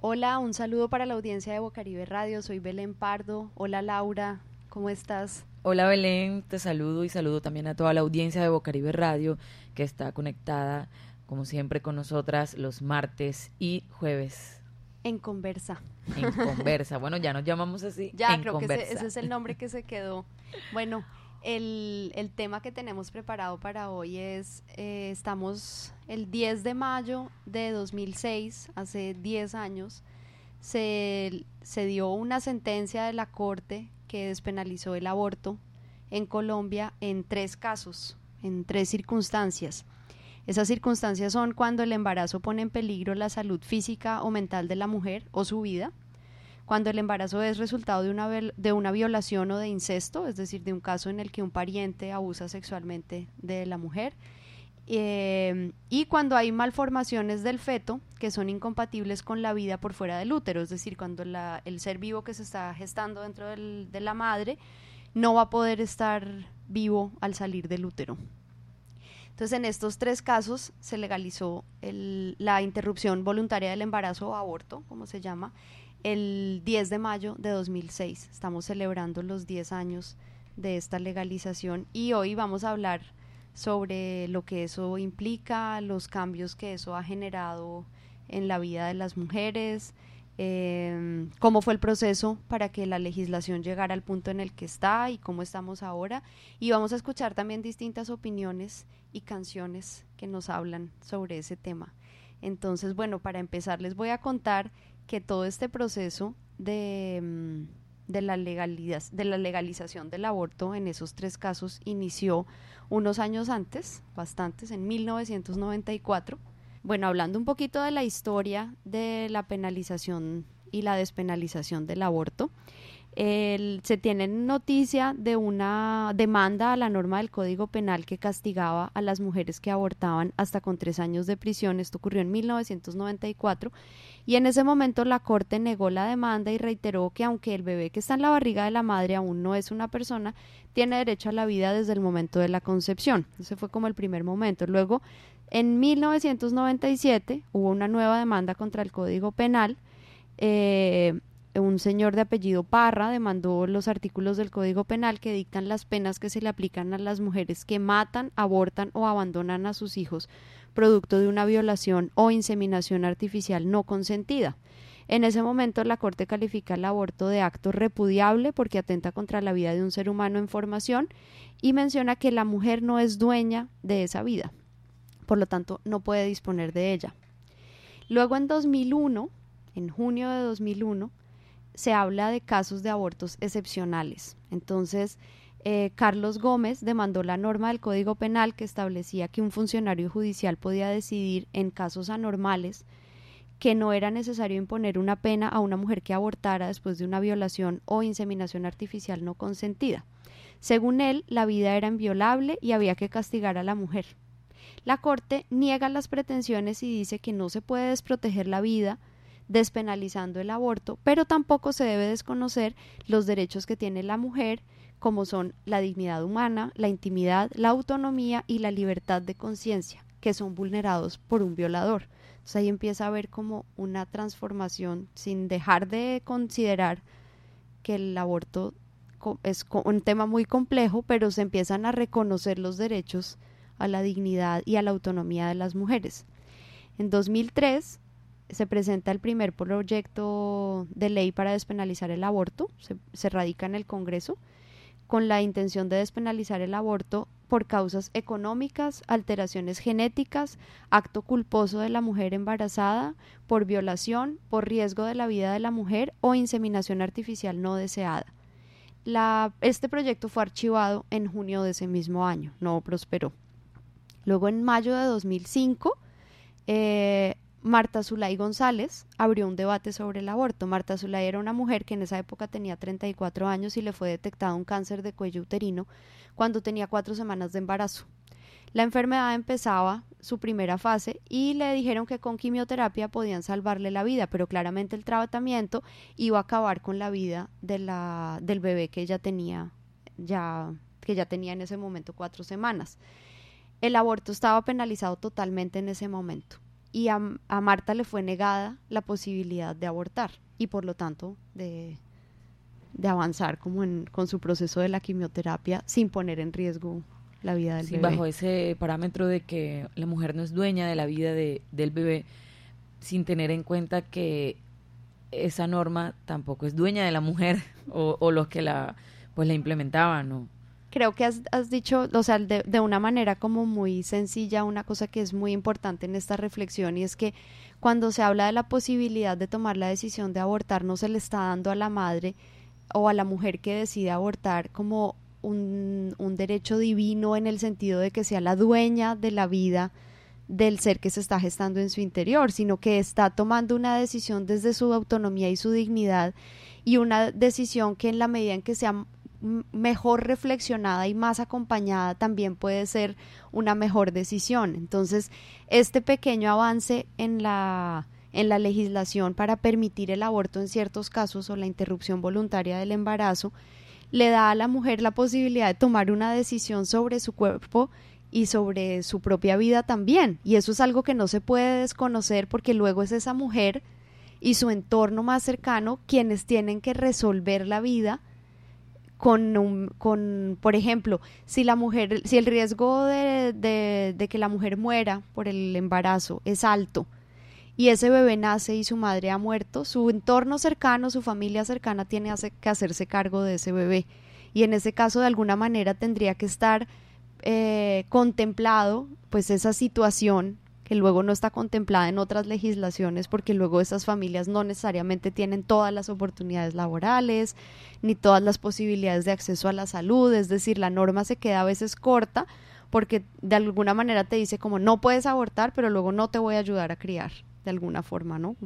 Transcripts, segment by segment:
Hola, un saludo para la audiencia de Bocaribe Radio, soy Belén Pardo. Hola Laura, ¿cómo estás? Hola Belén, te saludo y saludo también a toda la audiencia de Bocaribe Radio que está conectada como siempre con nosotras los martes y jueves En Conversa. en Conversa. Bueno, ya nos llamamos así, Ya, en creo que ese Conversa. es el nombre que se quedó. Bueno, el tema que tenemos preparado para hoy es, estamos el 10 de mayo de 2006, hace 10 años, se dio una sentencia de la Corte que despenalizó el aborto en Colombia en tres casos, en tres circunstancias. Esas circunstancias son cuando el embarazo pone en peligro la salud física o mental de la mujer o su vida, cuando el embarazo es resultado de una violación o de incesto, es decir, de un caso en el que un pariente abusa sexualmente de la mujer, y cuando hay malformaciones del feto que son incompatibles con la vida por fuera del útero, es decir, cuando el ser vivo que se está gestando dentro de la madre no va a poder estar vivo al salir del útero. Entonces, en estos tres casos se legalizó la interrupción voluntaria del embarazo o aborto, como se llama, el 10 de mayo de 2006. Estamos celebrando los 10 años de esta legalización y hoy vamos a hablar sobre lo que eso implica, los cambios que eso ha generado en la vida de las mujeres, cómo fue el proceso para que la legislación llegara al punto en el que está y cómo estamos ahora. Y vamos a escuchar también distintas opiniones y canciones que nos hablan sobre ese tema. Entonces, bueno, para empezar les voy a contar que todo este proceso de la legalización del aborto en esos tres casos inició unos años antes, bastantes, en 1994. Bueno, hablando un poquito de la historia de la penalización y la despenalización del aborto, se tiene noticia de una demanda a la norma del Código Penal que castigaba a las mujeres que abortaban hasta con 3 años de prisión. Esto ocurrió en 1994 y en ese momento la Corte negó la demanda y reiteró que aunque el bebé que está en la barriga de la madre aún no es una persona, tiene derecho a la vida desde el momento de la concepción. Ese fue como el primer momento. Luego, en 1997 hubo una nueva demanda contra el Código Penal. Un señor de apellido Parra demandó los artículos del Código Penal que dictan las penas que se le aplican a las mujeres que matan, abortan o abandonan a sus hijos producto de una violación o inseminación artificial no consentida. En ese momento la Corte califica el aborto de acto repudiable porque atenta contra la vida de un ser humano en formación y menciona que la mujer no es dueña de esa vida, por lo tanto no puede disponer de ella. Luego en 2001, en junio de 2001, se habla de casos de abortos excepcionales. Entonces, Carlos Gómez demandó la norma del Código Penal que establecía que un funcionario judicial podía decidir en casos anormales que no era necesario imponer una pena a una mujer que abortara después de una violación o inseminación artificial no consentida. Según él, la vida era inviolable y había que castigar a la mujer. La Corte niega las pretensiones y dice que no se puede desproteger la vida despenalizando el aborto, pero tampoco se debe desconocer los derechos que tiene la mujer, como son la dignidad humana, la intimidad, la autonomía y la libertad de conciencia, que son vulnerados por un violador. Entonces ahí empieza a haber como una transformación sin dejar de considerar que el aborto es un tema muy complejo, pero se empiezan a reconocer los derechos a la dignidad y a la autonomía de las mujeres. En 2003 se presenta el primer proyecto de ley para despenalizar el aborto, se radica en el Congreso con la intención de despenalizar el aborto por causas económicas, alteraciones genéticas, acto culposo de la mujer embarazada, por violación, por riesgo de la vida de la mujer o inseminación artificial no deseada. Este proyecto fue archivado en junio de ese mismo año, no prosperó. Luego en mayo de 2005, Marta Zulay González abrió un debate sobre el aborto. Marta Zulay era una mujer que en esa época tenía 34 años y le fue detectado un cáncer de cuello uterino cuando tenía 4 semanas de embarazo. La enfermedad empezaba su primera fase y le dijeron que con quimioterapia podían salvarle la vida, pero claramente el tratamiento iba a acabar con la vida del bebé que ella tenía en ese momento 4 semanas. El aborto estaba penalizado totalmente en ese momento. y a Marta le fue negada la posibilidad de abortar y por lo tanto de avanzar como con su proceso de la quimioterapia sin poner en riesgo la vida del Sí, bebé. bajo ese parámetro de que la mujer no es dueña de la vida del bebé, sin tener en cuenta que esa norma tampoco es dueña de la mujer o los que la implementaban, ¿no? Creo que has dicho, o sea, de una manera como muy sencilla, una cosa que es muy importante en esta reflexión, y es que cuando se habla de la posibilidad de tomar la decisión de abortar, no se le está dando a la madre o a la mujer que decide abortar como un derecho divino en el sentido de que sea la dueña de la vida del ser que se está gestando en su interior, sino que está tomando una decisión desde su autonomía y su dignidad, y una decisión que en la medida en que sea mejor reflexionada y más acompañada también puede ser una mejor decisión. Entonces, este pequeño avance en la legislación para permitir el aborto en ciertos casos o la interrupción voluntaria del embarazo le da a la mujer la posibilidad de tomar una decisión sobre su cuerpo y sobre su propia vida también, y eso es algo que no se puede desconocer, porque luego es esa mujer y su entorno más cercano quienes tienen que resolver la vida por ejemplo, si el riesgo de que la mujer muera por el embarazo es alto y ese bebé nace y su madre ha muerto, su entorno cercano, su familia cercana tiene que hacerse cargo de ese bebé, y en ese caso de alguna manera tendría que estar contemplado pues esa situación que luego no está contemplada en otras legislaciones, porque luego esas familias no necesariamente tienen todas las oportunidades laborales ni todas las posibilidades de acceso a la salud. Es decir, la norma se queda a veces corta porque de alguna manera te dice como no puedes abortar, pero luego no te voy a ayudar a criar de alguna forma, ¿no?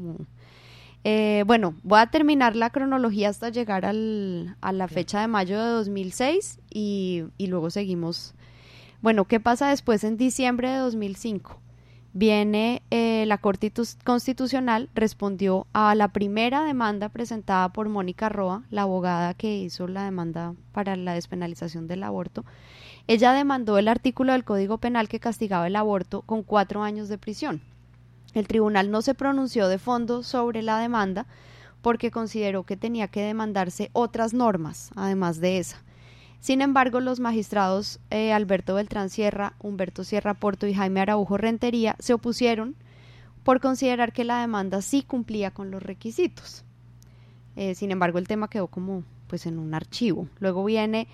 Bueno, voy a terminar la cronología hasta llegar a la fecha de mayo de 2006 y luego seguimos. Bueno, ¿qué pasa después? En diciembre de 2005 viene la Corte Constitucional, respondió a la primera demanda presentada por Mónica Roa, la abogada que hizo la demanda para la despenalización del aborto. Ella demandó el artículo del Código Penal que castigaba el aborto con 4 años de prisión. El tribunal no se pronunció de fondo sobre la demanda porque consideró que tenía que demandarse otras normas, además de esa. Sin embargo, los magistrados Alberto Beltrán Sierra, Humberto Sierra Porto y Jaime Araujo Rentería se opusieron por considerar que la demanda sí cumplía con los requisitos. Sin embargo, el tema quedó como pues en un archivo. Luego viene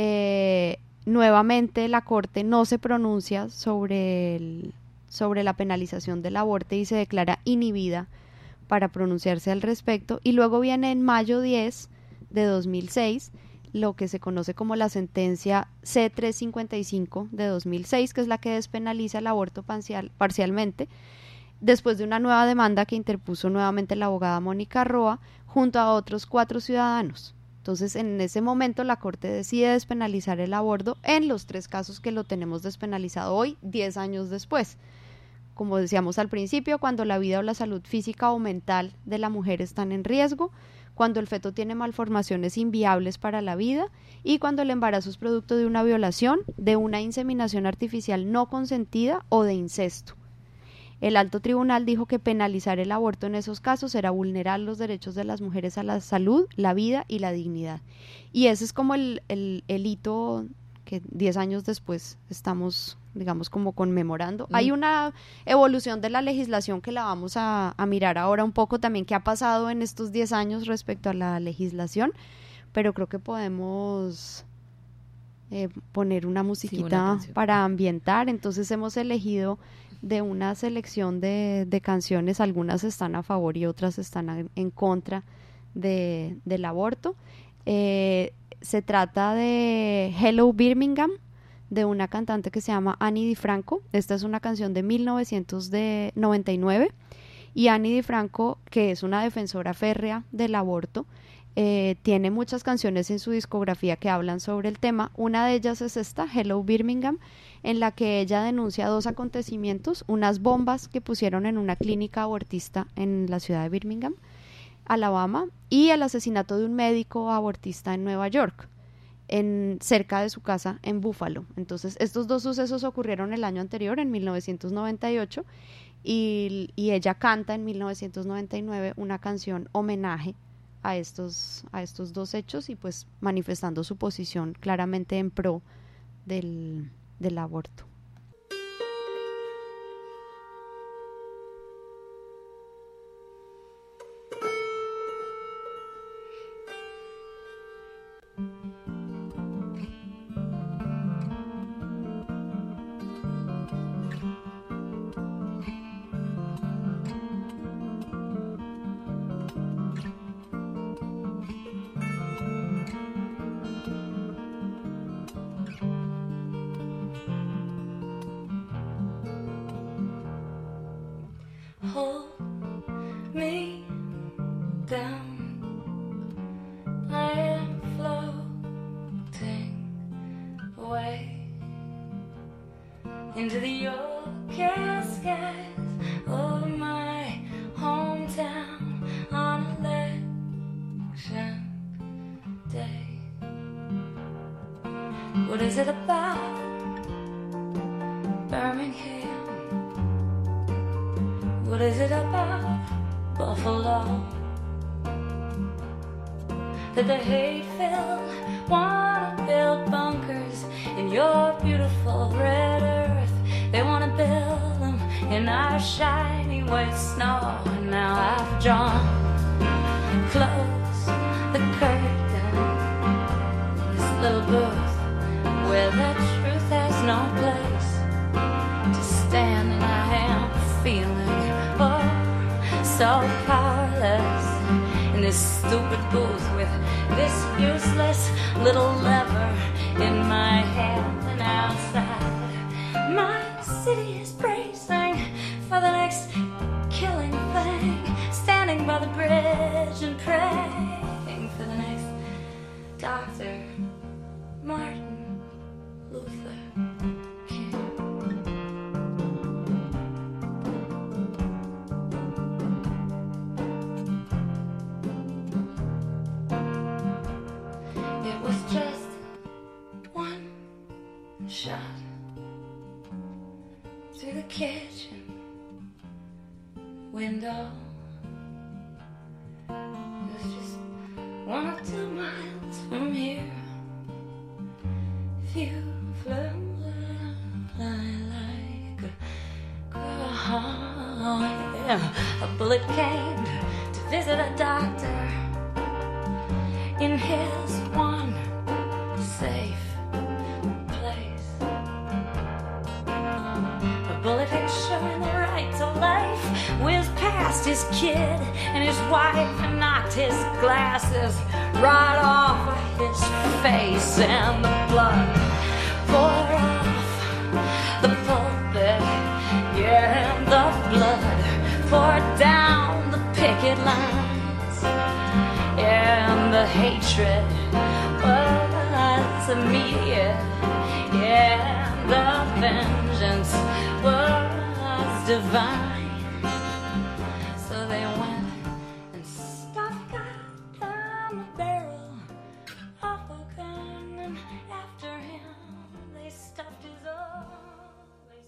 nuevamente la Corte no se pronuncia sobre la penalización del aborto y se declara inhibida para pronunciarse al respecto. Y luego viene en mayo 10 de 2006 lo que se conoce como la sentencia C-355 de 2006, que es la que despenaliza el aborto parcialmente, después de una nueva demanda que interpuso nuevamente la abogada Mónica Roa junto a otros 4 ciudadanos. Entonces, en ese momento la Corte decide despenalizar el aborto en los 3 casos que lo tenemos despenalizado hoy, 10 años después. Como decíamos al principio, cuando la vida o la salud física o mental de la mujer están en riesgo, cuando el feto tiene malformaciones inviables para la vida y cuando el embarazo es producto de una violación, de una inseminación artificial no consentida o de incesto. El alto tribunal dijo que penalizar el aborto en esos casos era vulnerar los derechos de las mujeres a la salud, la vida y la dignidad. Y ese es como el hito que 10 años después estamos, digamos, como conmemorando. Hay una evolución de la legislación que la vamos a mirar ahora un poco también, qué ha pasado en estos 10 años respecto a la legislación, pero creo que podemos poner una musiquita para ambientar. Entonces hemos elegido de una selección de canciones, algunas están a favor y otras están en contra del aborto. Se trata de Hello Birmingham, de una cantante que se llama Ani DiFranco. Esta es una canción de 1999 y Ani DiFranco, que es una defensora férrea del aborto, tiene muchas canciones en su discografía que hablan sobre el tema. Una de ellas es esta, Hello Birmingham, en la que ella denuncia 2 acontecimientos: unas bombas que pusieron en una clínica abortista en la ciudad de Birmingham, Alabama, y el asesinato de un médico abortista en Nueva York, cerca de su casa en Buffalo. Entonces, estos 2 sucesos ocurrieron el año anterior, en 1998, y ella canta en 1999 una canción homenaje a estos dos hechos y pues manifestando su posición claramente en pro del aborto. Hold me down, I am floating away into the Yorkshire skies of my hometown on election day. What is it about Birmingham? What is it about Buffalo that the hate-filled wanna build bunkers in your beautiful red earth? They wanna build them in our shiny white snow. And now I've drawn close the curtain, this little booth where the truth has no place to stand, and I am feeling so powerless in this stupid booth with this useless little lever in my hand. And outside my city is bracing for the next killing thing, standing by the bridge and praying for the next Dr. Martin Luther King. Shot through the kitchen window. It was just 1 or 2 miles from here. If you flew like a crow, yeah. A bullet came to visit a doctor in his one safe bullet ensuring the right to life whizzed past his kid and his wife and knocked his glasses right off of his face, and the blood poured off the pulpit, yeah, and the blood poured down the picket lines, yeah, and the hatred was immediate, yeah, and the vengeance was divine. So they went and stuffed God down the barrel of a gun, and after him they stuffed his only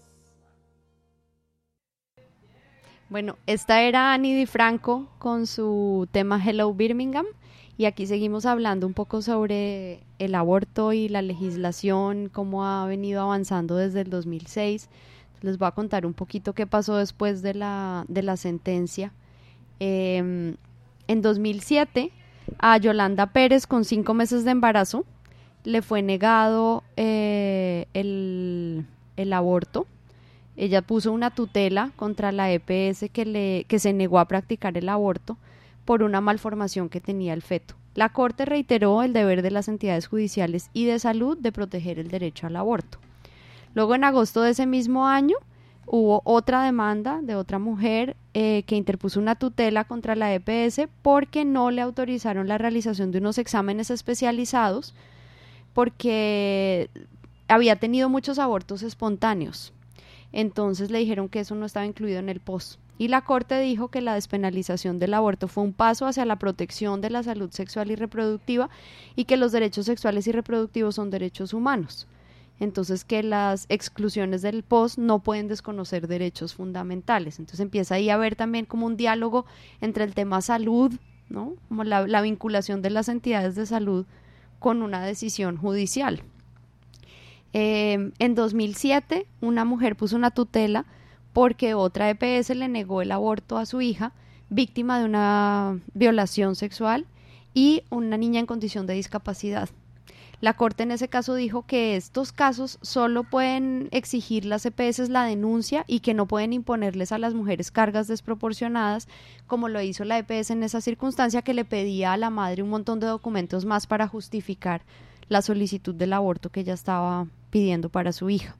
son. Bueno, esta era Ani DiFranco con su tema Hello Birmingham, y aquí seguimos hablando un poco sobre el aborto y la legislación, cómo ha venido avanzando desde el 2006. Les voy a contar un poquito qué pasó después de la sentencia. En 2007, a Yolanda Pérez, con 5 meses de embarazo, le fue negado el aborto. Ella puso una tutela contra la EPS que se negó a practicar el aborto por una malformación que tenía el feto. La Corte reiteró el deber de las entidades judiciales y de salud de proteger el derecho al aborto. Luego, en agosto de ese mismo año, hubo otra demanda de otra mujer que interpuso una tutela contra la EPS porque no le autorizaron la realización de unos exámenes especializados porque había tenido muchos abortos espontáneos. Entonces le dijeron que eso no estaba incluido en el POS. Y la Corte dijo que la despenalización del aborto fue un paso hacia la protección de la salud sexual y reproductiva y que los derechos sexuales y reproductivos son derechos humanos. entonces que las exclusiones del POS no pueden desconocer derechos fundamentales. Entonces empieza ahí a haber también como un diálogo entre el tema salud, ¿no? Como la vinculación de las entidades de salud con una decisión judicial. En 2007 una mujer puso una tutela porque otra EPS le negó el aborto a su hija, víctima de una violación sexual y una niña en condición de discapacidad. La Corte en ese caso dijo que estos casos solo pueden exigir las EPS la denuncia y que no pueden imponerles a las mujeres cargas desproporcionadas, como lo hizo la EPS en esa circunstancia, que le pedía a la madre un montón de documentos más para justificar la solicitud del aborto que ella estaba pidiendo para su hija.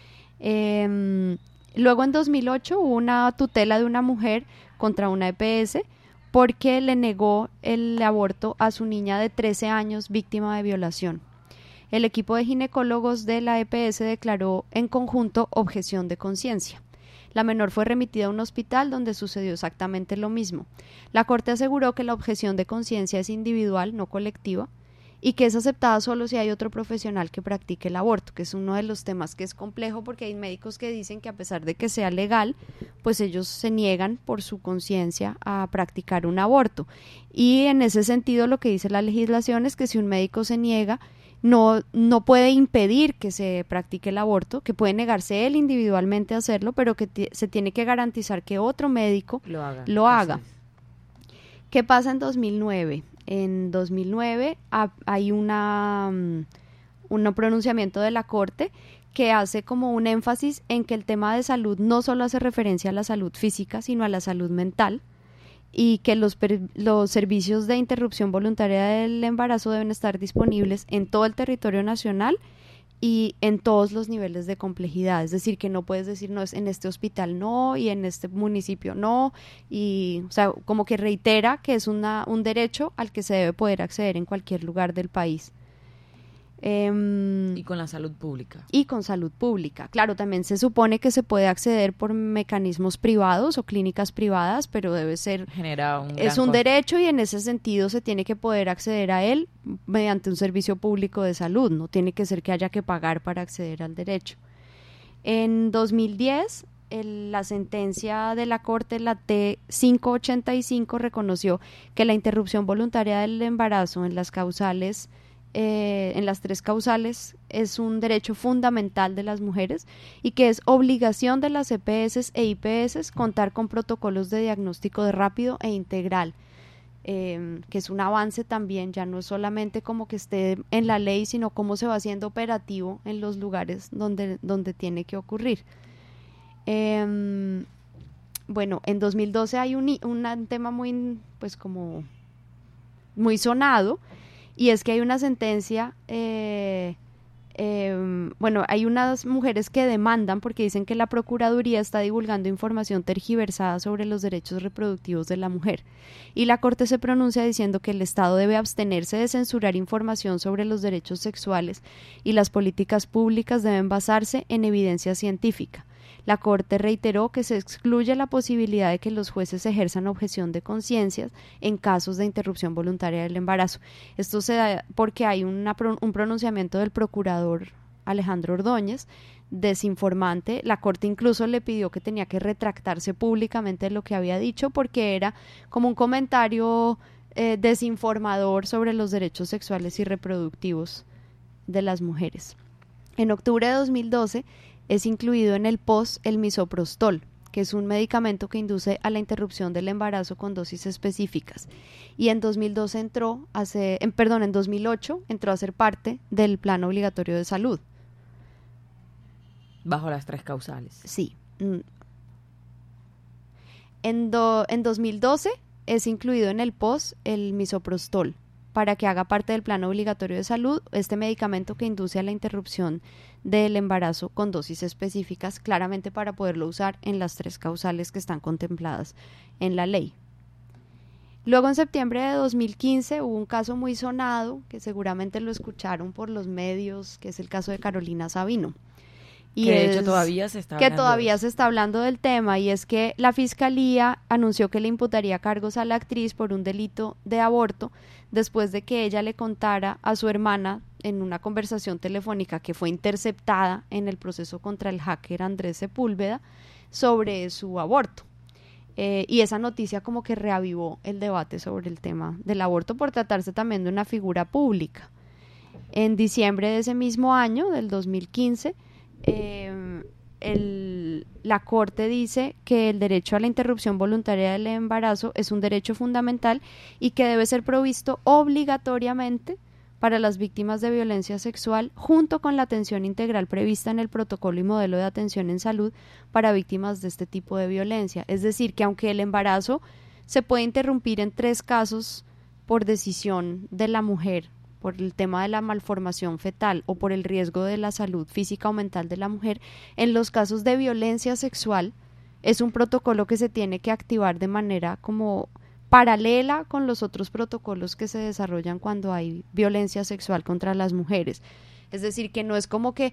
Luego en 2008 hubo una tutela de una mujer contra una EPS porque le negó el aborto a su niña de 13 años víctima de violación. El equipo de ginecólogos de la EPS declaró en conjunto objeción de conciencia. La menor fue remitida a un hospital donde sucedió exactamente lo mismo. La Corte aseguró que la objeción de conciencia es individual, no colectiva, y que es aceptada solo si hay otro profesional que practique el aborto, que es uno de los temas que es complejo porque hay médicos que dicen que a pesar de que sea legal, pues ellos se niegan por su conciencia a practicar un aborto. Y en ese sentido lo que dice la legislación es que si un médico se niega, no puede impedir que se practique el aborto, que puede negarse él individualmente a hacerlo, pero que se tiene que garantizar que otro médico lo haga. ¿Qué pasa en 2009? En 2009 hay un pronunciamiento de la Corte que hace como un énfasis en que el tema de salud no solo hace referencia a la salud física, sino a la salud mental, y que los servicios de interrupción voluntaria del embarazo deben estar disponibles en todo el territorio nacional y en todos los niveles de complejidad. Es decir, que no puedes decir no, es en este hospital no y en este municipio no, y o sea, como que reitera que es un derecho al que se debe poder acceder en cualquier lugar del país. Y con la salud pública. Y con salud pública. Claro, también se supone que se puede acceder por mecanismos privados o clínicas privadas, pero debe ser... Es un derecho y en ese sentido se tiene que poder acceder a él mediante un servicio público de salud. No tiene que ser que haya que pagar para acceder al derecho. En 2010, la sentencia de la Corte, la T585, reconoció que la interrupción voluntaria del embarazo en las causales... en las tres causales es un derecho fundamental de las mujeres y que es obligación de las EPS e IPS contar con protocolos de diagnóstico de rápido e integral, que es un avance también, ya no es solamente como que esté en la ley, sino cómo se va haciendo operativo en los lugares donde tiene que ocurrir. Bueno, en 2012 hay un tema muy, pues como muy sonado, y es que hay una sentencia, hay unas mujeres que demandan porque dicen que la Procuraduría está divulgando información tergiversada sobre los derechos reproductivos de la mujer. Y la Corte se pronuncia diciendo que el Estado debe abstenerse de censurar información sobre los derechos sexuales y las políticas públicas deben basarse en evidencia científica. La Corte reiteró que se excluye la posibilidad de que los jueces ejerzan objeción de conciencias en casos de interrupción voluntaria del embarazo. Esto se da porque hay un pronunciamiento del procurador Alejandro Ordóñez, desinformante. La Corte incluso le pidió que tenía que retractarse públicamente de lo que había dicho porque era como un comentario desinformador sobre los derechos sexuales y reproductivos de las mujeres. En octubre de 2012 es incluido en el POS el misoprostol, que es un medicamento que induce a la interrupción del embarazo con dosis específicas. Y en 2008 entró a ser parte del Plan Obligatorio de Salud. Bajo las tres causales. Sí. En 2012 es incluido en el POS el misoprostol, para que haga parte del Plan Obligatorio de Salud, este medicamento que induce a la interrupción del embarazo con dosis específicas, claramente para poderlo usar en las tres causales que están contempladas en la ley. Luego, en septiembre de 2015, hubo un caso muy sonado, que seguramente lo escucharon por los medios, que es el caso de Carolina Sabino. Y que de hecho todavía se está hablando del tema, y es que la Fiscalía anunció que le imputaría cargos a la actriz por un delito de aborto después de que ella le contara a su hermana en una conversación telefónica que fue interceptada en el proceso contra el hacker Andrés Sepúlveda sobre su aborto. Y esa noticia como que reavivó el debate sobre el tema del aborto por tratarse también de una figura pública. En diciembre de ese mismo año, del 2015, la Corte dice que el derecho a la interrupción voluntaria del embarazo es un derecho fundamental y que debe ser provisto obligatoriamente para las víctimas de violencia sexual, junto con la atención integral prevista en el protocolo y modelo de atención en salud para víctimas de este tipo de violencia. Es decir, que aunque el embarazo se puede interrumpir en 3 casos por decisión de la mujer, por el tema de la malformación fetal o por el riesgo de la salud física o mental de la mujer, en los casos de violencia sexual es un protocolo que se tiene que activar de manera como paralela con los otros protocolos que se desarrollan cuando hay violencia sexual contra las mujeres. Es decir, que no es como que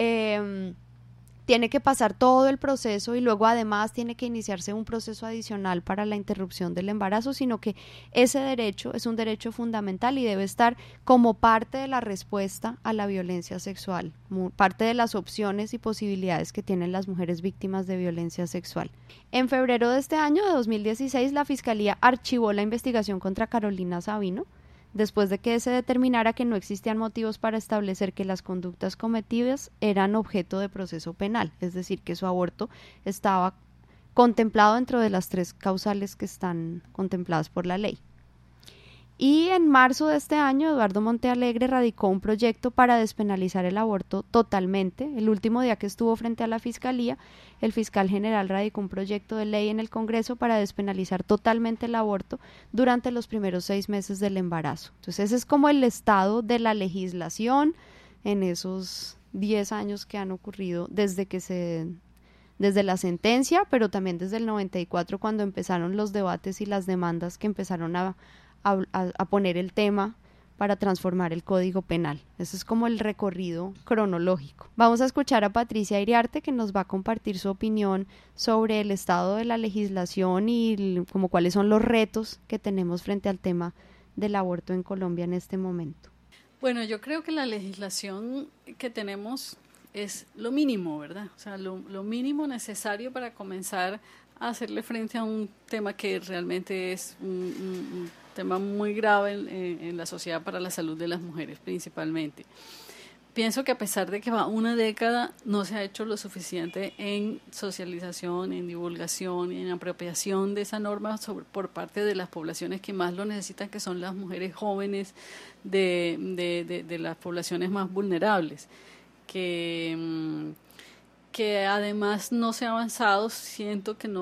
tiene que pasar todo el proceso y luego además tiene que iniciarse un proceso adicional para la interrupción del embarazo, sino que ese derecho es un derecho fundamental y debe estar como parte de la respuesta a la violencia sexual, parte de las opciones y posibilidades que tienen las mujeres víctimas de violencia sexual. En febrero de este año, de 2016, la Fiscalía archivó la investigación contra Carolina Sabino, después de que se determinara que no existían motivos para establecer que las conductas cometidas eran objeto de proceso penal, es decir, que su aborto estaba contemplado dentro de las 3 causales que están contempladas por la ley. Y en marzo de este año, Eduardo Montealegre radicó un proyecto para despenalizar el aborto totalmente. El último día que estuvo frente a la Fiscalía, el fiscal general radicó un proyecto de ley en el Congreso para despenalizar totalmente el aborto durante los primeros 6 meses del embarazo. Entonces ese es como el estado de la legislación en esos 10 años que han ocurrido desde la sentencia, pero también desde el 94, cuando empezaron los debates y las demandas que empezaron a poner el tema para transformar el Código Penal. Eso es como el recorrido cronológico. Vamos a escuchar a Patricia Iriarte, que nos va a compartir su opinión sobre el estado de la legislación y como cuáles son los retos que tenemos frente al tema del aborto en Colombia en este momento. Bueno, yo creo que la legislación que tenemos es lo mínimo, ¿verdad? O sea, lo mínimo necesario para comenzar a hacerle frente a un tema que realmente es un tema muy grave en la sociedad para la salud de las mujeres principalmente. Pienso que a pesar de que va una década, no se ha hecho lo suficiente en socialización, en divulgación, en apropiación de esa norma por parte de las poblaciones que más lo necesitan, que son las mujeres jóvenes de las poblaciones más vulnerables, que además no se ha avanzado. Siento que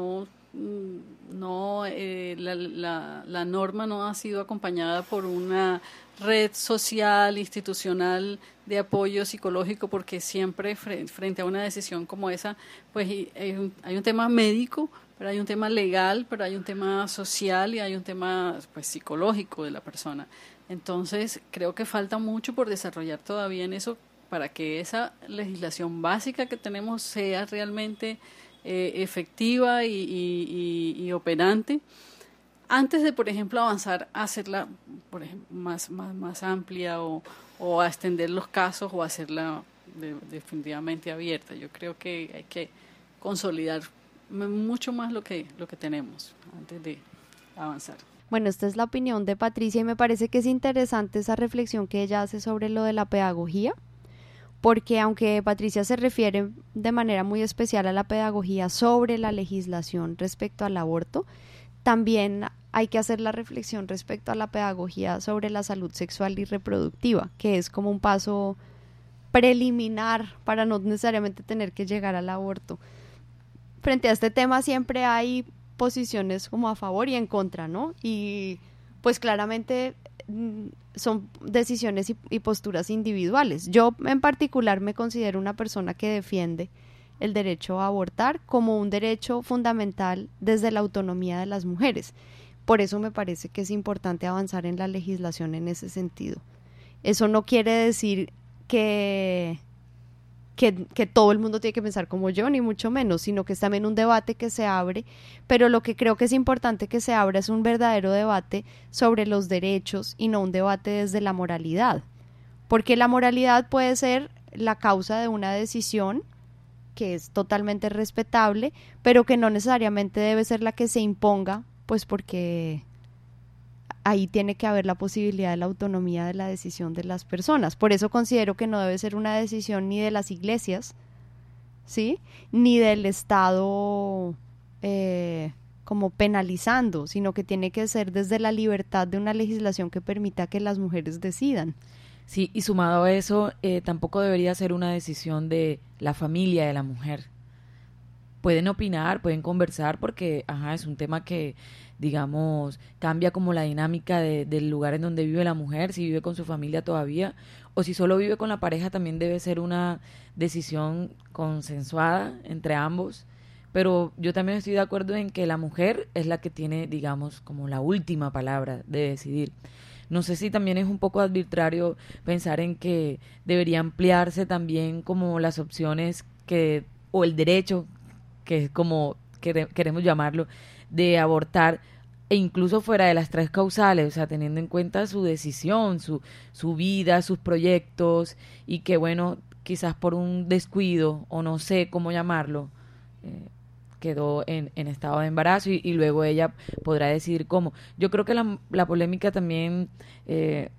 la norma no ha sido acompañada por una red social, institucional de apoyo psicológico, porque siempre frente a una decisión como esa, pues hay un tema médico, pero hay un tema legal, pero hay un tema social y hay un tema pues psicológico de la persona. Entonces creo que falta mucho por desarrollar todavía en eso, para que esa legislación básica que tenemos sea realmente efectiva y operante, antes de, por ejemplo, avanzar a hacerla, por ejemplo, más amplia o a extender los casos o a hacerla definitivamente abierta. Yo creo que hay que consolidar mucho más lo que tenemos antes de avanzar. Bueno, esta es la opinión de Patricia y me parece que es interesante esa reflexión que ella hace sobre lo de la pedagogía, porque aunque Patricia se refiere de manera muy especial a la pedagogía sobre la legislación respecto al aborto, también hay que hacer la reflexión respecto a la pedagogía sobre la salud sexual y reproductiva, que es como un paso preliminar para no necesariamente tener que llegar al aborto. Frente a este tema siempre hay posiciones como a favor y en contra, ¿no? Y pues claramente son decisiones y posturas individuales. Yo en particular me considero una persona que defiende el derecho a abortar como un derecho fundamental desde la autonomía de las mujeres. Por eso me parece que es importante avanzar en la legislación en ese sentido. Eso no quiere decir que todo el mundo tiene que pensar como yo, ni mucho menos, sino que es también un debate que se abre, pero lo que creo que es importante que se abra es un verdadero debate sobre los derechos y no un debate desde la moralidad, porque la moralidad puede ser la causa de una decisión que es totalmente respetable, pero que no necesariamente debe ser la que se imponga, pues porque ahí tiene que haber la posibilidad de la autonomía de la decisión de las personas. Por eso considero que no debe ser una decisión ni de las iglesias, ¿sí?, ni del Estado como penalizando, sino que tiene que ser desde la libertad de una legislación que permita que las mujeres decidan. Sí, y sumado a eso, tampoco debería ser una decisión de la familia de la mujer. Pueden opinar, pueden conversar, porque es un tema que, digamos, cambia como la dinámica del lugar en donde vive la mujer, si vive con su familia todavía, o si solo vive con la pareja, también debe ser una decisión consensuada entre ambos. Pero yo también estoy de acuerdo en que la mujer es la que tiene, digamos, como la última palabra de decidir. No sé si también es un poco arbitrario pensar en que debería ampliarse también como las opciones o el derecho, que es como queremos llamarlo, de abortar, e incluso fuera de las 3 causales, o sea, teniendo en cuenta su decisión, su vida, sus proyectos, y que bueno, quizás por un descuido, o no sé cómo llamarlo, quedó en estado de embarazo y luego ella podrá decidir cómo. Yo creo que la polémica también que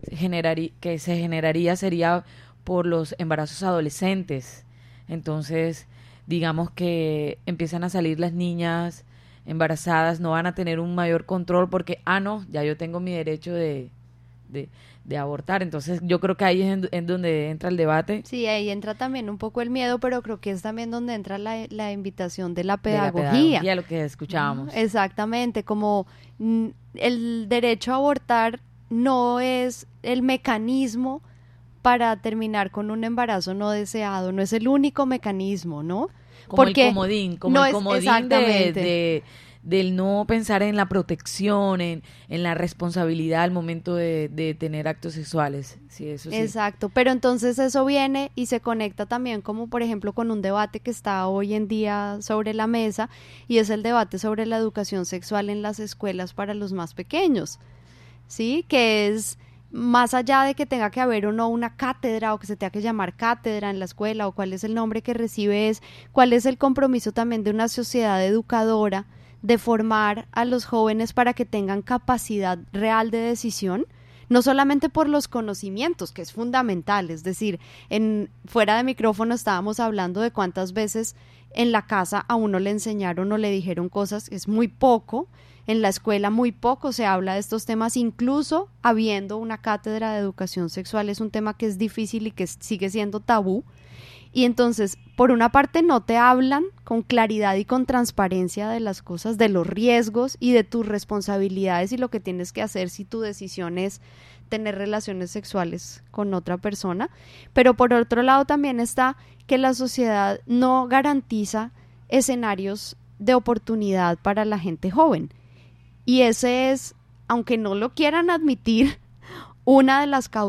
se generaría sería por los embarazos adolescentes. Entonces, digamos que empiezan a salir las niñas embarazadas, no van a tener un mayor control porque, no, ya yo tengo mi derecho de abortar. Entonces yo creo que ahí es en donde entra el debate. Sí, ahí entra también un poco el miedo, pero creo que es también donde entra la invitación de la De la pedagogía, lo que escuchábamos. Exactamente, como el derecho a abortar no es el mecanismo para terminar con un embarazo no deseado, no es el único mecanismo, ¿no? Como porque el comodín, del no pensar en la protección, en la responsabilidad al momento de tener actos sexuales. Sí, eso sí. Exacto, pero entonces eso viene y se conecta también como por ejemplo con un debate que está hoy en día sobre la mesa, y es el debate sobre la educación sexual en las escuelas para los más pequeños, ¿sí? Que es más allá de que tenga que haber o no una cátedra o que se tenga que llamar cátedra en la escuela o cuál es el nombre que recibe, es cuál es el compromiso también de una sociedad educadora de formar a los jóvenes para que tengan capacidad real de decisión, no solamente por los conocimientos, que es fundamental, es decir, fuera de micrófono estábamos hablando de cuántas veces en la casa a uno le enseñaron o le dijeron cosas, es muy poco, en la escuela muy poco se habla de estos temas, incluso habiendo una cátedra de educación sexual, es un tema que es difícil y que sigue siendo tabú. Y entonces, por una parte no te hablan con claridad y con transparencia de las cosas, de los riesgos y de tus responsabilidades y lo que tienes que hacer si tu decisión es tener relaciones sexuales con otra persona, pero por otro lado también está que la sociedad no garantiza escenarios de oportunidad para la gente joven. Y ese es, aunque no lo quieran admitir, una de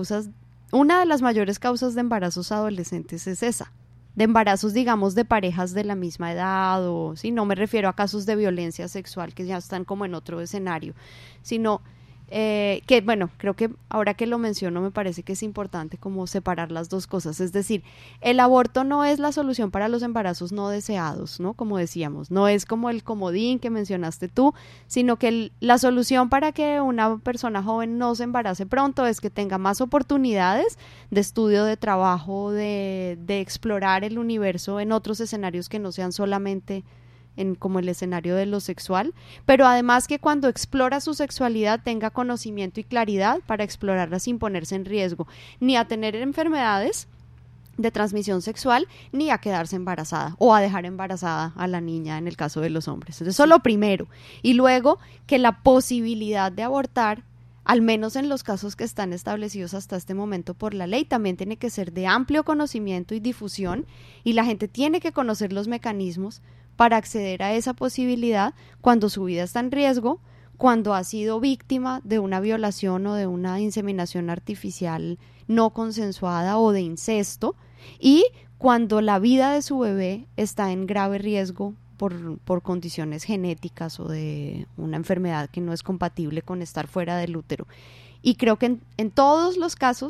las mayores causas de embarazos adolescentes es esa, de embarazos, digamos, de parejas de la misma edad, o sí, no me refiero a casos de violencia sexual que ya están como en otro escenario, sino que, bueno, creo que ahora que lo menciono me parece que es importante como separar las dos cosas, es decir, el aborto no es la solución para los embarazos no deseados, ¿no? Como decíamos, no es como el comodín que mencionaste tú, sino que la solución para que una persona joven no se embarace pronto es que tenga más oportunidades de estudio, de trabajo, de explorar el universo en otros escenarios que no sean solamente como el escenario de lo sexual, pero además que cuando explora su sexualidad tenga conocimiento y claridad para explorarla sin ponerse en riesgo, ni a tener enfermedades de transmisión sexual, ni a quedarse embarazada o a dejar embarazada a la niña en el caso de los hombres. Eso es lo primero. Y luego que la posibilidad de abortar, al menos en los casos que están establecidos hasta este momento por la ley, también tiene que ser de amplio conocimiento y difusión, y la gente tiene que conocer los mecanismos para acceder a esa posibilidad cuando su vida está en riesgo, cuando ha sido víctima de una violación o de una inseminación artificial no consensuada o de incesto, y cuando la vida de su bebé está en grave riesgo por condiciones genéticas o de una enfermedad que no es compatible con estar fuera del útero. Y creo que en todos los casos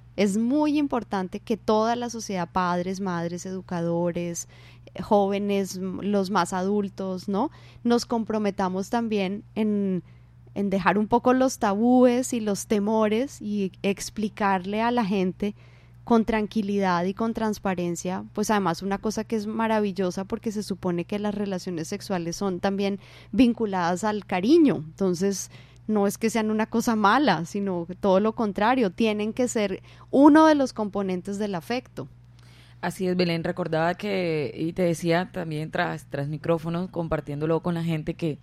Es muy importante que toda la sociedad, padres, madres, educadores, jóvenes, los más adultos, ¿no? Nos comprometamos también en dejar un poco los tabúes y los temores y explicarle a la gente con tranquilidad y con transparencia, pues además una cosa que es maravillosa porque se supone que las relaciones sexuales son también vinculadas al cariño, entonces no es que sean una cosa mala, sino que todo lo contrario, tienen que ser uno de los componentes del afecto. Así es, Belén, recordaba que, y te decía también tras micrófono, compartiéndolo con la gente, que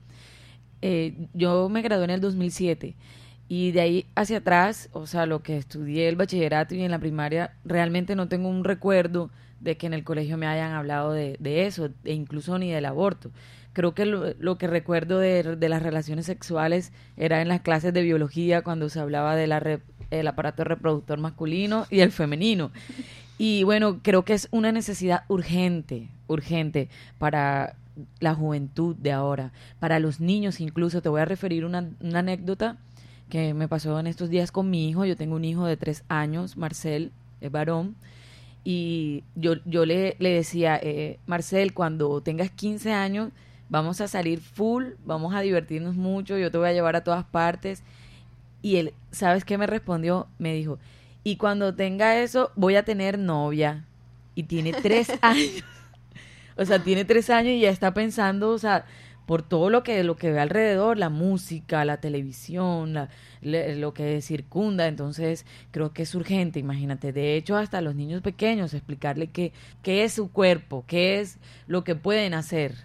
yo me gradué en el 2007 y de ahí hacia atrás, o sea, lo que estudié el bachillerato y en la primaria, realmente no tengo un recuerdo de que en el colegio me hayan hablado de eso, e incluso ni del aborto. Creo que lo que recuerdo de las relaciones sexuales era en las clases de biología, cuando se hablaba del aparato reproductor masculino y el femenino. Y bueno, creo que es una necesidad urgente para la juventud de ahora, para los niños incluso. Te voy a referir una anécdota que me pasó en estos días con mi hijo. Yo tengo un hijo de 3 años, Marcel, es varón, y yo le decía, Marcel, cuando tengas 15 años, vamos a salir full, vamos a divertirnos mucho, yo te voy a llevar a todas partes. Y él, ¿sabes qué me respondió? Me dijo, y cuando tenga eso, voy a tener novia. Y tiene 3 años. O sea, tiene 3 años y ya está pensando, o sea, por todo lo que ve alrededor, la música, la televisión, lo que circunda. Entonces creo que es urgente, imagínate, de hecho hasta a los niños pequeños explicarle qué es su cuerpo, qué es lo que pueden hacer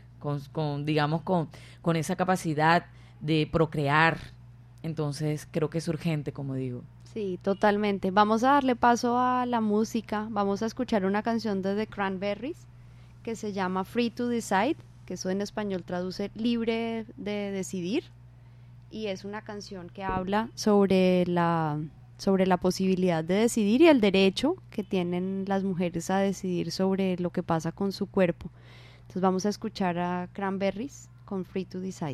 con esa capacidad de procrear. Entonces creo que es urgente, como digo. Sí, totalmente. Vamos a darle paso a la música, vamos a escuchar una canción de The Cranberries que se llama Free to Decide, que eso en español traduce libre de decidir, y es una canción que habla sobre la posibilidad de decidir y el derecho que tienen las mujeres a decidir sobre lo que pasa con su cuerpo. Entonces vamos a escuchar a Cranberries con Free to Decide.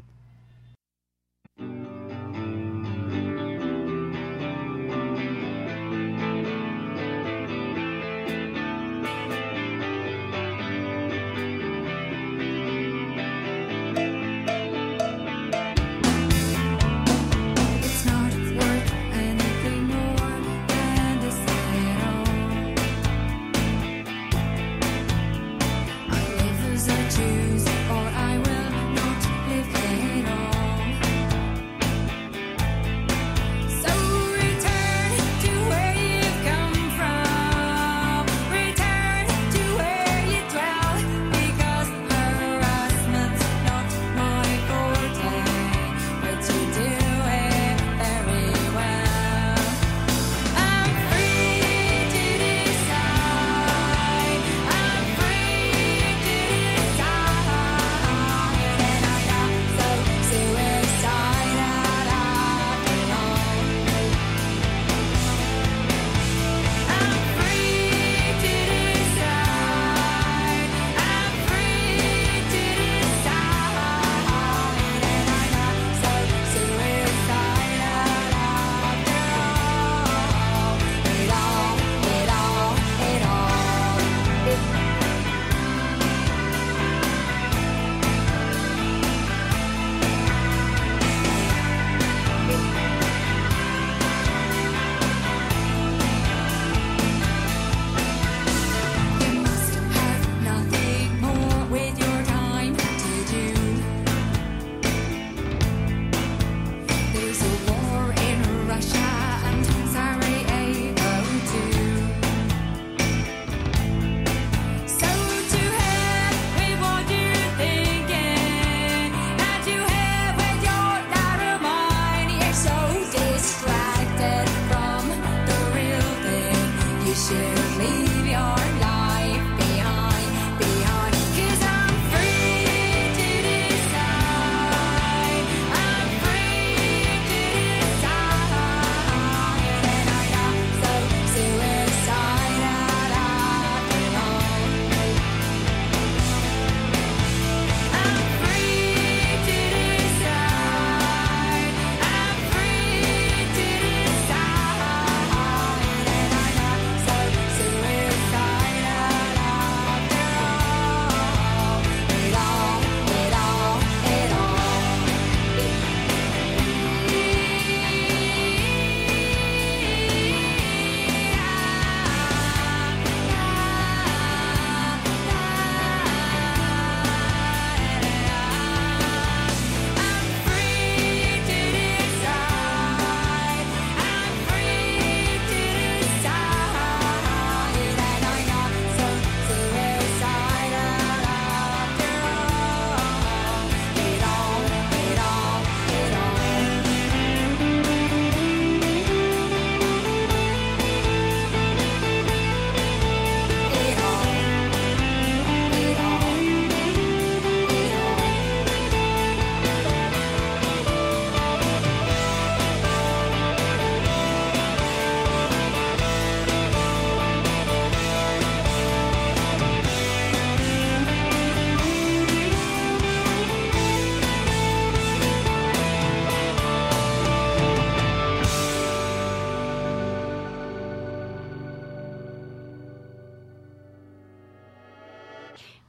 Choose, or I will not live at all.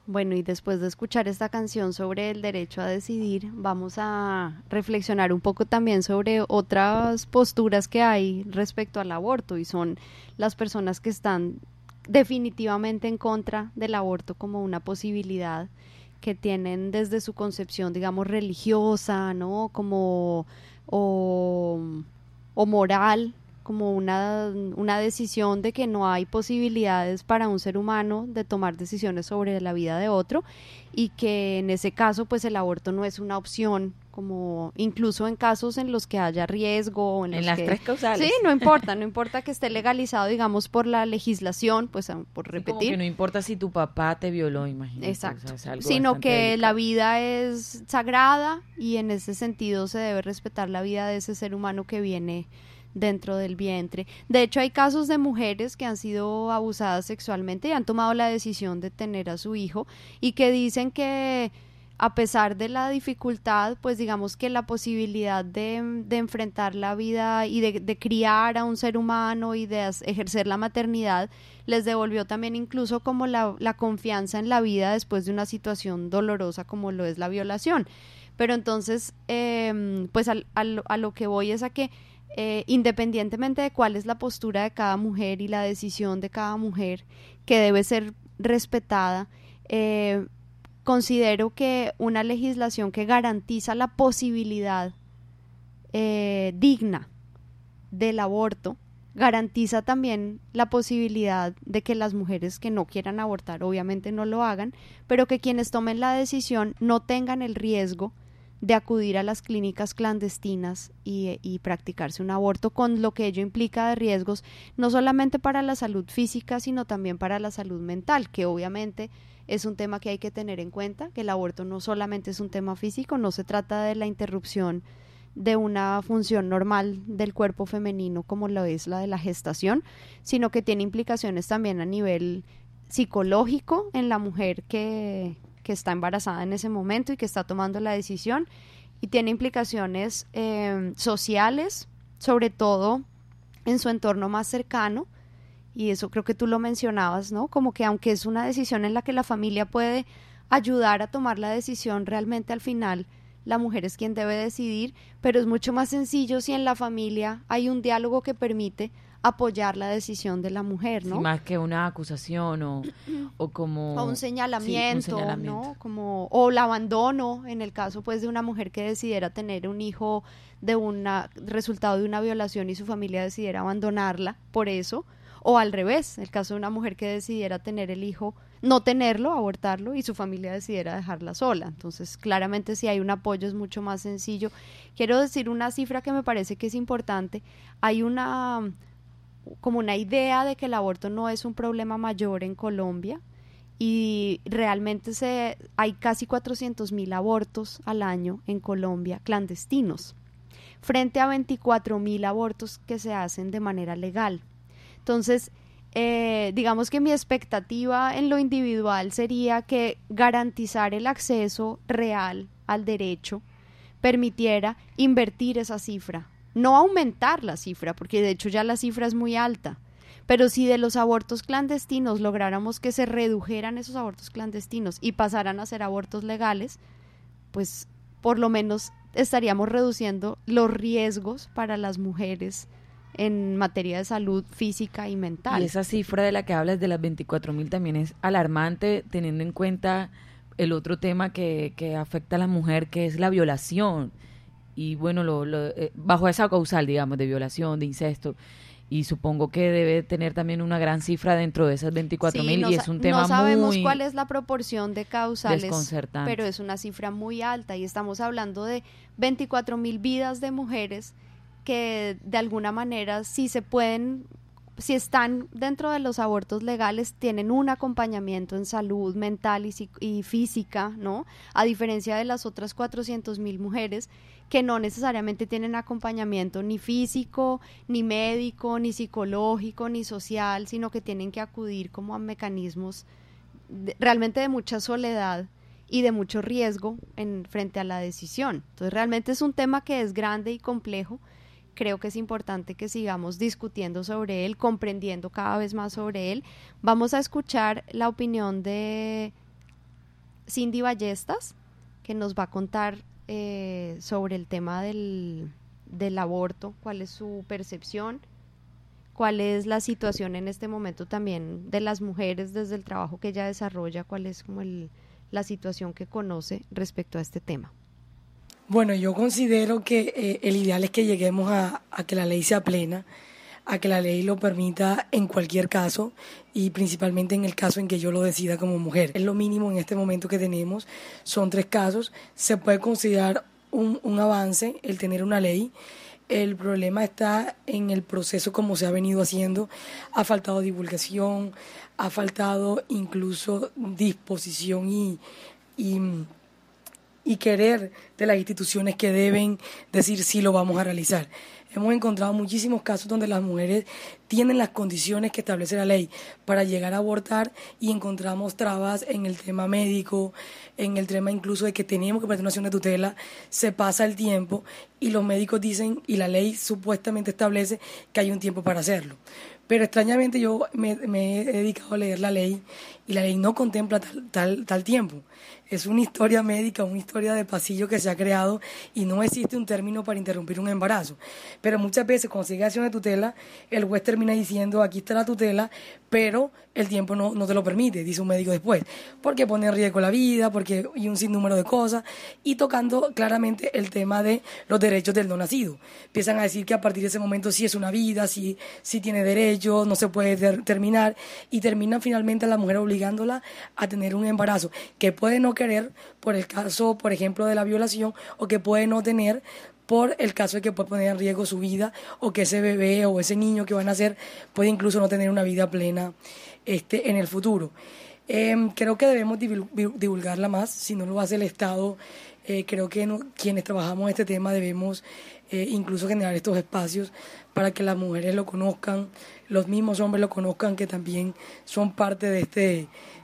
Bueno, y después de escuchar esta canción sobre el derecho a decidir, vamos a reflexionar un poco también sobre otras posturas que hay respecto al aborto, y son las personas que están definitivamente en contra del aborto como una posibilidad, que tienen desde su concepción, digamos, religiosa, ¿no? Como, o moral, como una decisión de que no hay posibilidades para un ser humano de tomar decisiones sobre la vida de otro, y que en ese caso pues el aborto no es una opción, como incluso en casos en los que haya riesgo, en las tres causales. Sí, no importa que esté legalizado, digamos, por la legislación, pues por repetir. Como que no importa si tu papá te violó, imagínate. Exacto, o sea, es algo sino que delicado. la vida es sagrada, y en ese sentido se debe respetar la vida de ese ser humano que viene dentro del vientre. De hecho, hay casos de mujeres que han sido abusadas sexualmente y han tomado la decisión de tener a su hijo, y que dicen que a pesar de la dificultad, pues digamos que la posibilidad de enfrentar la vida y de criar a un ser humano y de ejercer la maternidad les devolvió también incluso como la confianza en la vida después de una situación dolorosa como lo es la violación. Pero entonces, pues a lo que voy es a que independientemente de cuál es la postura de cada mujer y la decisión de cada mujer, que debe ser respetada, considero que una legislación que garantiza la posibilidad digna del aborto garantiza también la posibilidad de que las mujeres que no quieran abortar obviamente no lo hagan, pero que quienes tomen la decisión no tengan el riesgo de acudir a las clínicas clandestinas y practicarse un aborto, con lo que ello implica de riesgos no solamente para la salud física, sino también para la salud mental, que obviamente es un tema que hay que tener en cuenta, que el aborto no solamente es un tema físico, no se trata de la interrupción de una función normal del cuerpo femenino como lo es la de la gestación, sino que tiene implicaciones también a nivel psicológico en la mujer que está embarazada en ese momento y que está tomando la decisión, y tiene implicaciones sociales, sobre todo en su entorno más cercano, y eso creo que tú lo mencionabas, ¿no? Como que aunque es una decisión en la que la familia puede ayudar a tomar la decisión, realmente al final la mujer es quien debe decidir, pero es mucho más sencillo si en la familia hay un diálogo que permite apoyar la decisión de la mujer, ¿no? Sí, más que una acusación o como... O un señalamiento, sí, un señalamiento, ¿no? Como, o el abandono, en el caso pues de una mujer que decidiera tener un hijo de resultado de una violación y su familia decidiera abandonarla por eso, o al revés, el caso de una mujer que decidiera tener el hijo, no tenerlo, abortarlo, y su familia decidiera dejarla sola. Entonces, claramente si hay un apoyo es mucho más sencillo. Quiero decir una cifra que me parece que es importante. Hay como una idea de que el aborto no es un problema mayor en Colombia, y realmente hay casi 400.000 abortos al año en Colombia clandestinos, frente a 24.000 abortos que se hacen de manera legal. Entonces, digamos que mi expectativa en lo individual sería que garantizar el acceso real al derecho permitiera invertir esa cifra, no aumentar la cifra, porque de hecho ya la cifra es muy alta, pero si de los abortos clandestinos lográramos que se redujeran esos abortos clandestinos y pasaran a ser abortos legales, pues por lo menos estaríamos reduciendo los riesgos para las mujeres en materia de salud física y mental. Y esa cifra de la que hablas de las 24.000 también es alarmante, teniendo en cuenta el otro tema que afecta a la mujer, que es la violación. Y bueno, bajo esa causal, digamos, de violación, de incesto. Y supongo que debe tener también una gran cifra dentro de esas 24.000, y es un tema no sabemos muy cuál es la proporción de causales, desconcertante, pero es una cifra muy alta, y estamos hablando de 24.000 vidas de mujeres que de alguna manera si están dentro de los abortos legales, tienen un acompañamiento en salud mental y física, ¿no? A diferencia de las otras 400.000 mujeres que no necesariamente tienen acompañamiento ni físico, ni médico, ni psicológico, ni social, sino que tienen que acudir como a mecanismos realmente de mucha soledad y de mucho riesgo frente a la decisión. Entonces realmente es un tema que es grande y complejo. Creo que es importante que sigamos discutiendo sobre él, comprendiendo cada vez más sobre él. Vamos a escuchar la opinión de Cindy Ballestas, que nos va a contar sobre el tema del aborto, cuál es su percepción, cuál es la situación en este momento también de las mujeres desde el trabajo que ella desarrolla, cuál es como la situación que conoce respecto a este tema. Bueno, yo considero que el ideal es que lleguemos a que la ley sea plena, a que la ley lo permita en cualquier caso y principalmente en el caso en que yo lo decida como mujer. Es lo mínimo en este momento que tenemos, son 3 casos, se puede considerar un avance el tener una ley. El problema está en el proceso como se ha venido haciendo, ha faltado divulgación, ha faltado incluso disposición y querer de las instituciones que deben decir sí lo vamos a realizar. Hemos encontrado muchísimos casos donde las mujeres tienen las condiciones que establece la ley para llegar a abortar y encontramos trabas en el tema médico, en el tema incluso de que tenemos que presentar una acción de tutela, se pasa el tiempo y los médicos dicen y la ley supuestamente establece que hay un tiempo para hacerlo. Pero extrañamente yo me he dedicado a leer la ley y la ley no contempla tal tiempo. Es una historia médica, una historia de pasillo que se ha creado y no existe un término para interrumpir un embarazo. Pero muchas veces cuando se llega a acción de tutela, el juez termina diciendo aquí está la tutela, pero el tiempo no te lo permite, dice un médico después, porque pone en riesgo la vida, y un sinnúmero de cosas, y tocando claramente el tema de los derechos del no nacido. Empiezan a decir que a partir de ese momento sí es una vida, sí tiene derechos, no se puede terminar, y terminan finalmente a la mujer obligándola a tener un embarazo que puede no querer por el caso, por ejemplo, de la violación, o que puede no tener por el caso de que puede poner en riesgo su vida, o que ese bebé o ese niño que va a nacer puede incluso no tener una vida plena en el futuro. Creo que debemos divulgarla más, si no lo hace el Estado. Creo que quienes trabajamos este tema debemos incluso generar estos espacios para que las mujeres lo conozcan, los mismos hombres lo conozcan, que también son parte de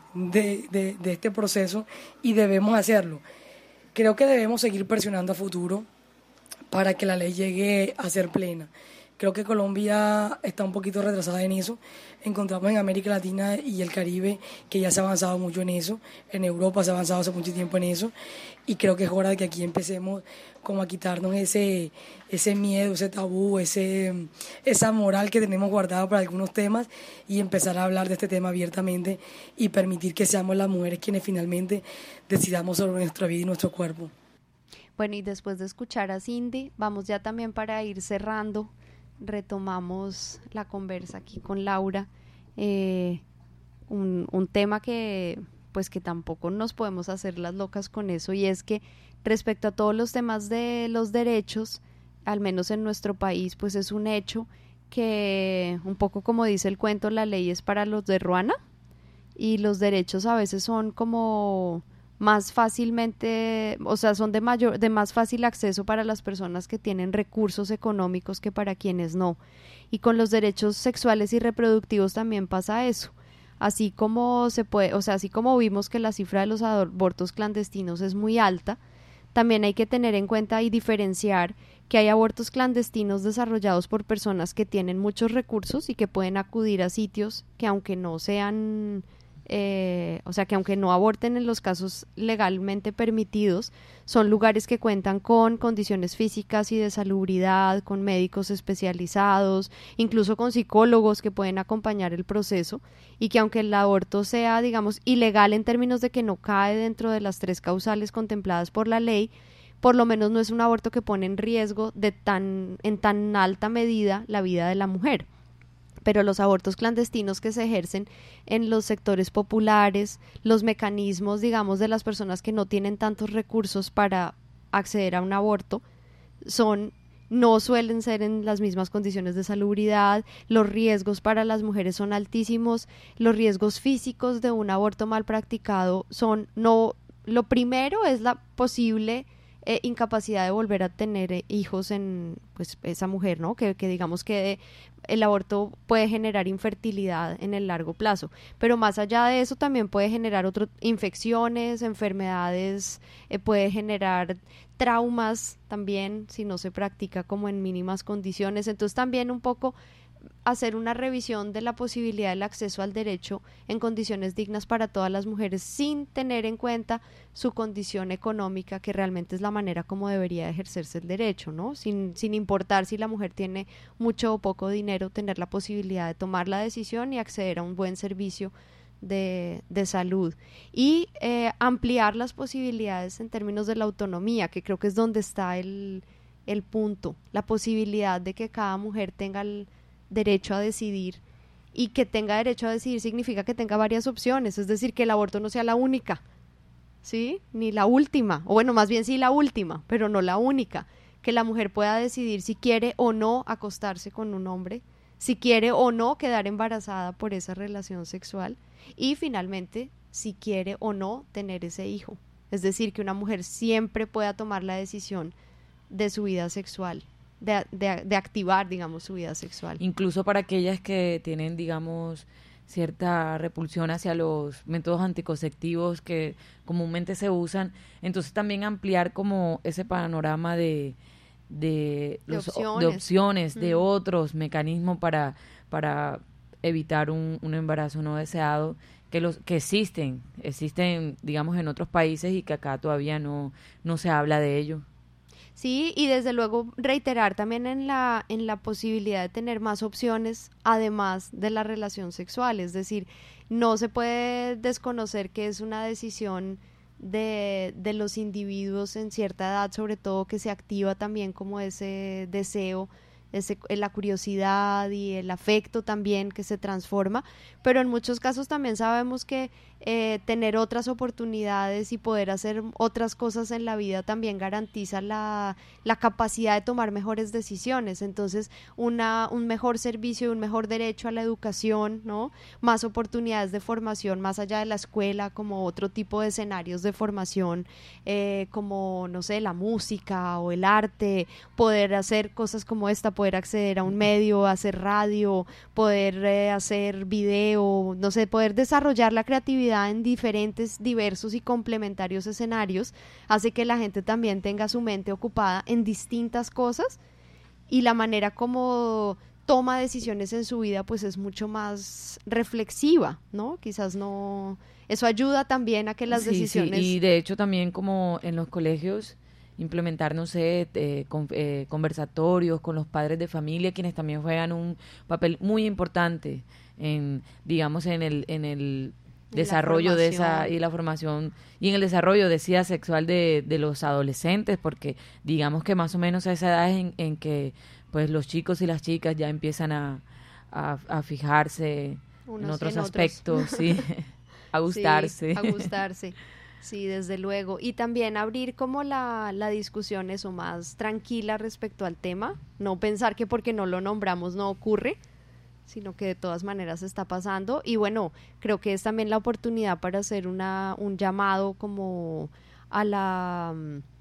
este proceso, y debemos hacerlo. Creo que debemos seguir presionando a futuro para que la ley llegue a ser plena. Creo que Colombia está un poquito retrasada en eso. Encontramos en América Latina y el Caribe que ya se ha avanzado mucho en eso. En Europa se ha avanzado hace mucho tiempo en eso. Y creo que es hora de que aquí empecemos como a quitarnos ese miedo, ese tabú, esa moral que tenemos guardada para algunos temas, y empezar a hablar de este tema abiertamente y permitir que seamos las mujeres quienes finalmente decidamos sobre nuestra vida y nuestro cuerpo. Bueno, y después de escuchar a Cindy, vamos ya también para ir cerrando. Retomamos la conversa aquí con Laura, un tema que tampoco nos podemos hacer las locas con eso, y es que respecto a todos los temas de los derechos, al menos en nuestro país, pues es un hecho que, un poco como dice el cuento, la ley es para los de Ruana, y los derechos a veces son como más fácilmente, o sea, son de más fácil acceso para las personas que tienen recursos económicos que para quienes no. Y con los derechos sexuales y reproductivos también pasa eso. Así como así como vimos que la cifra de los abortos clandestinos es muy alta, también hay que tener en cuenta y diferenciar que hay abortos clandestinos desarrollados por personas que tienen muchos recursos y que pueden acudir a sitios que, aunque no sean que aunque no aborten en los casos legalmente permitidos, son lugares que cuentan con condiciones físicas y de salubridad, con médicos especializados, incluso con psicólogos que pueden acompañar el proceso, y que aunque el aborto sea, digamos, ilegal en términos de que no cae dentro de las 3 causales contempladas por la ley, por lo menos no es un aborto que pone en riesgo en tan alta medida la vida de la mujer. Pero los abortos clandestinos que se ejercen en los sectores populares, los mecanismos, digamos, de las personas que no tienen tantos recursos para acceder a un aborto, no suelen ser en las mismas condiciones de salubridad, los riesgos para las mujeres son altísimos, los riesgos físicos de un aborto mal practicado lo primero es la posible incapacidad de volver a tener hijos en pues esa mujer, ¿no? Que digamos que el aborto puede generar infertilidad en el largo plazo, pero más allá de eso también puede generar infecciones, enfermedades, puede generar traumas también si no se practica como en mínimas condiciones. Entonces también un poco hacer una revisión de la posibilidad del acceso al derecho en condiciones dignas para todas las mujeres sin tener en cuenta su condición económica, que realmente es la manera como debería ejercerse el derecho, ¿no? Sin importar si la mujer tiene mucho o poco dinero, tener la posibilidad de tomar la decisión y acceder a un buen servicio de salud y ampliar las posibilidades en términos de la autonomía, que creo que es donde está el punto, la posibilidad de que cada mujer tenga el derecho a decidir, y que tenga derecho a decidir significa que tenga varias opciones, es decir, que el aborto no sea la única, ¿sí? Ni la última, o bueno, más bien sí la última, pero no la única, que la mujer pueda decidir si quiere o no acostarse con un hombre, si quiere o no quedar embarazada por esa relación sexual, y finalmente si quiere o no tener ese hijo, es decir, que una mujer siempre pueda tomar la decisión de su vida sexual, de activar, digamos, su vida sexual. Incluso para aquellas que tienen, digamos, cierta repulsión hacia los métodos anticonceptivos que comúnmente se usan, entonces también ampliar como ese panorama de opciones, de otros mecanismos para evitar un embarazo no deseado, que existen, digamos, en otros países y que acá todavía no se habla de ello. Sí, y desde luego reiterar también en la posibilidad de tener más opciones además de la relación sexual, es decir, no se puede desconocer que es una decisión de los individuos en cierta edad, sobre todo, que se activa también como ese deseo, la curiosidad y el afecto también que se transforma, pero en muchos casos también sabemos que tener otras oportunidades y poder hacer otras cosas en la vida también garantiza la capacidad de tomar mejores decisiones. Entonces un mejor servicio, un mejor derecho a la educación, ¿no? Más oportunidades de formación más allá de la escuela, como otro tipo de escenarios de formación, como, no sé, la música o el arte, poder hacer cosas como esta, poder acceder a un medio, hacer radio, poder hacer video, no sé, poder desarrollar la creatividad en diferentes, diversos y complementarios escenarios, hace que la gente también tenga su mente ocupada en distintas cosas, y la manera como toma decisiones en su vida pues es mucho más reflexiva, ¿no? Quizás no... Eso ayuda también a que las decisiones... Sí, y de hecho también como en los colegios implementar, no sé, conversatorios con los padres de familia, quienes también juegan un papel muy importante en, digamos, en el desarrollo de esa y la formación y en el desarrollo de SIDA sexual de los adolescentes, porque digamos que más o menos a esa edad es en que pues los chicos y las chicas ya empiezan a fijarse en otros aspectos, sí, a gustarse. Sí, a gustarse. Sí, desde luego. Y también abrir como la discusión eso más tranquila respecto al tema, no pensar que porque no lo nombramos no ocurre, sino que de todas maneras está pasando. Y bueno, creo que es también la oportunidad para hacer un llamado como a la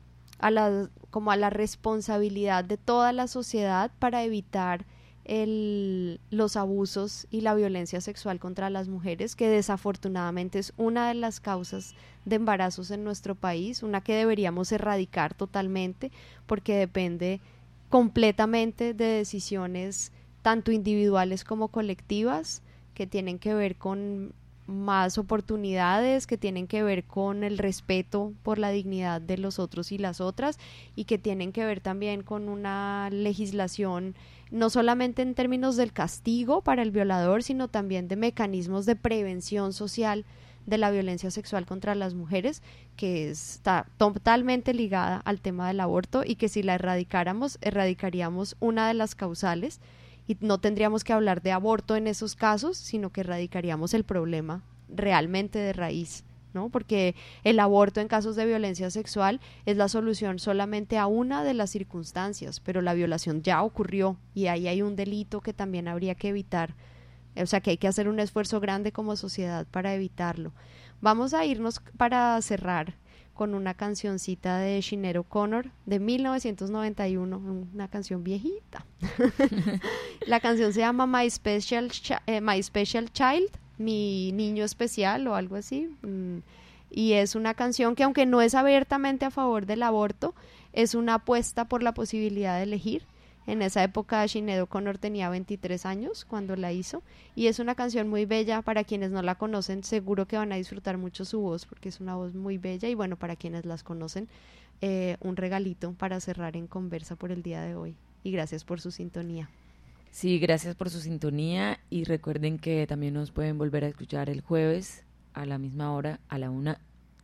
responsabilidad de toda la sociedad para evitar los abusos y la violencia sexual contra las mujeres, que desafortunadamente es una de las causas de embarazos en nuestro país, una que deberíamos erradicar totalmente, porque depende completamente de decisiones tanto individuales como colectivas, que tienen que ver con más oportunidades, que tienen que ver con el respeto por la dignidad de los otros y las otras, y que tienen que ver también con una legislación no solamente en términos del castigo para el violador, sino también de mecanismos de prevención social de la violencia sexual contra las mujeres, que está totalmente ligada al tema del aborto, y que si la erradicáramos, erradicaríamos una de las causales, y no tendríamos que hablar de aborto en esos casos, sino que erradicaríamos el problema realmente de raíz, ¿no? Porque el aborto en casos de violencia sexual es la solución solamente a una de las circunstancias, pero la violación ya ocurrió y ahí hay un delito que también habría que evitar. O sea que hay que hacer un esfuerzo grande como sociedad para evitarlo. Vamos a irnos para cerrar con una cancioncita de Sinéad O'Connor de 1991, una canción viejita. La canción se llama My Special Child, mi niño especial o algo así, y es una canción que, aunque no es abiertamente a favor del aborto, es una apuesta por la posibilidad de elegir, En esa época Sinéad O'Connor tenía 23 años cuando la hizo y es una canción muy bella. Para quienes no la conocen seguro que van a disfrutar mucho su voz porque es una voz muy bella y bueno, para quienes las conocen, un regalito para cerrar en Conversa por el día de hoy y gracias por su sintonía. Sí, gracias por su sintonía y recuerden que también nos pueden volver a escuchar el jueves a la misma hora, a la 1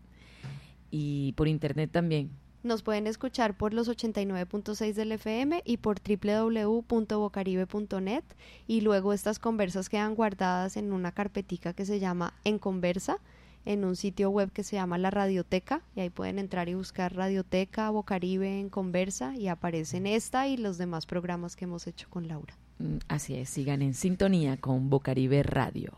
y por internet también. Nos pueden escuchar por los 89.6 del FM y por www.bocaribe.net y luego estas conversas quedan guardadas en una carpetica que se llama En Conversa, en un sitio web que se llama La Radioteca y ahí pueden entrar y buscar Radioteca, Bocaribe en Conversa y aparecen esta y los demás programas que hemos hecho con Laura. Así es, sigan en sintonía con Bocaribe Radio.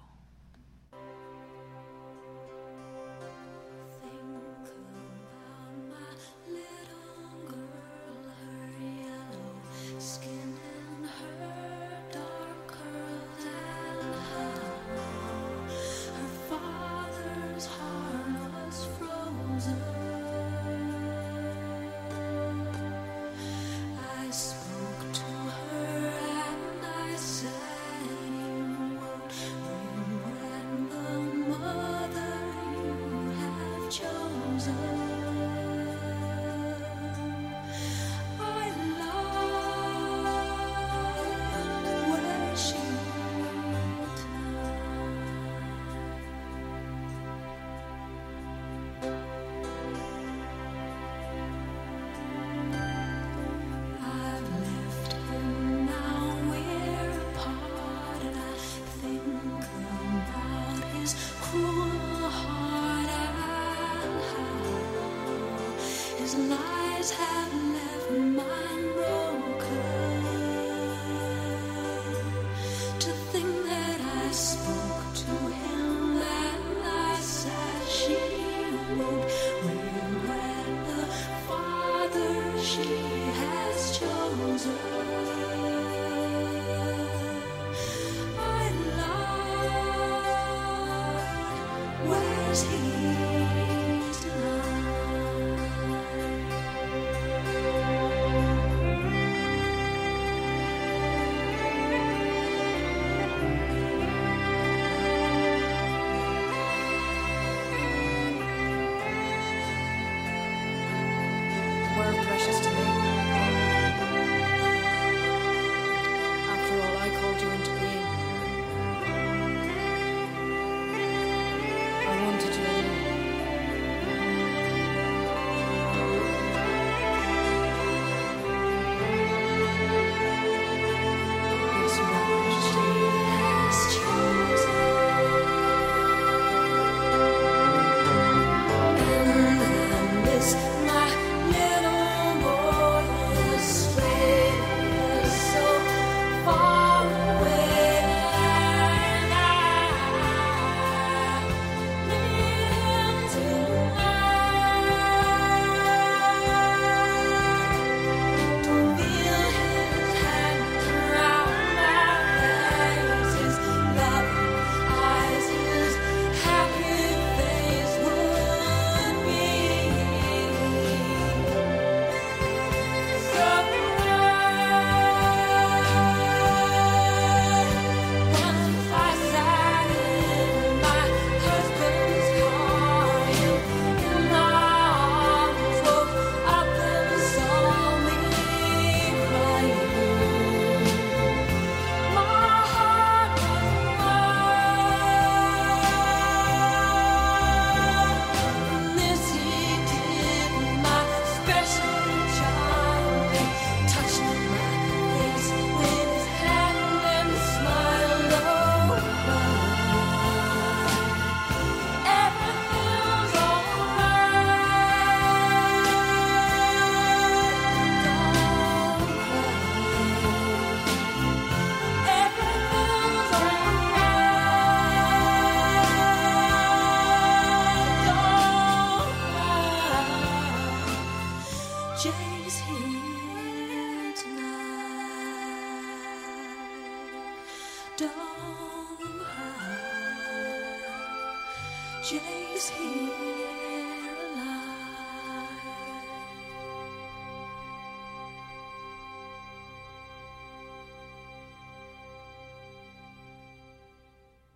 Jay's here.